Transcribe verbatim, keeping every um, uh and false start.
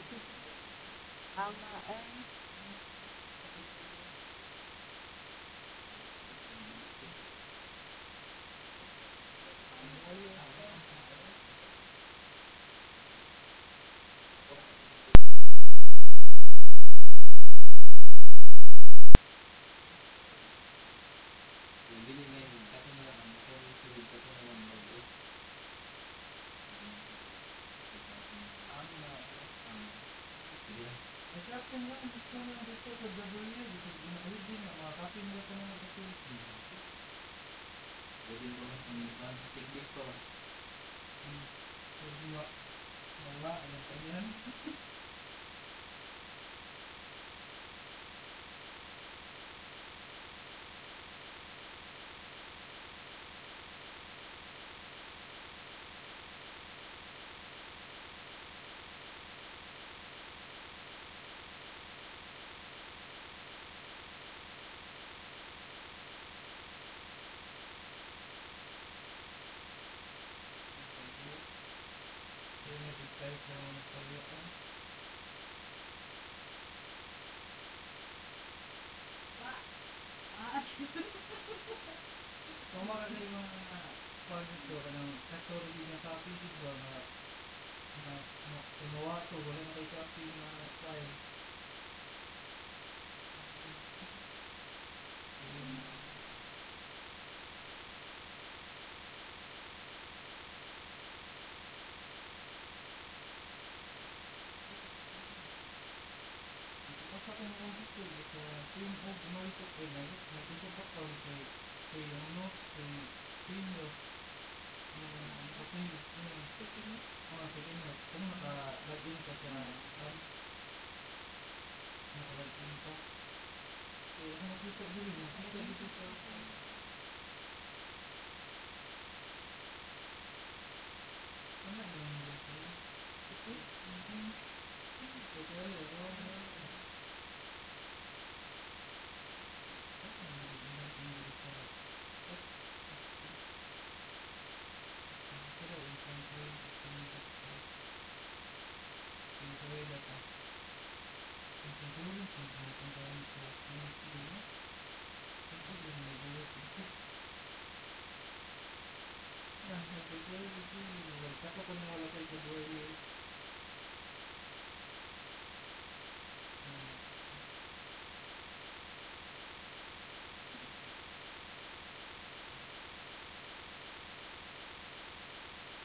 Tama eh. Kapin lang, gusto mo dito sa W, dito ginahidi na, mga kapin mo ko naman sa Philippines. Pwede ko mas panginipan sa technique ko. Hmm. Pwede mo, wala, alam pa yan. Kaya nag-type na mga pagyan. Pamara na yung mga project ko, kanang factory din yung copy dito na na na kumuha to, wala na kay copy na file. Ayun. Basta ko mga auditor sa team of noise of energy, nagtutubak ko kay kay yung notes, kay senior, ang kapil, yun. Mga second note, kung naka-login ka sa RAM, naka-login ka. Kaya ako nakita din, nakita dito sa ano yung yun sa'yo? Mhm. Tutorial, oo, oo. Ano yung yun dito sa app? Pero yung control, automatic sa tutorial ata. Kung siguro, kung pinapuntahan sa P C, no? Ito din yung buhat ito. Ah, sa tutorial ito, wala. Tako ko na wala kayo sa buhay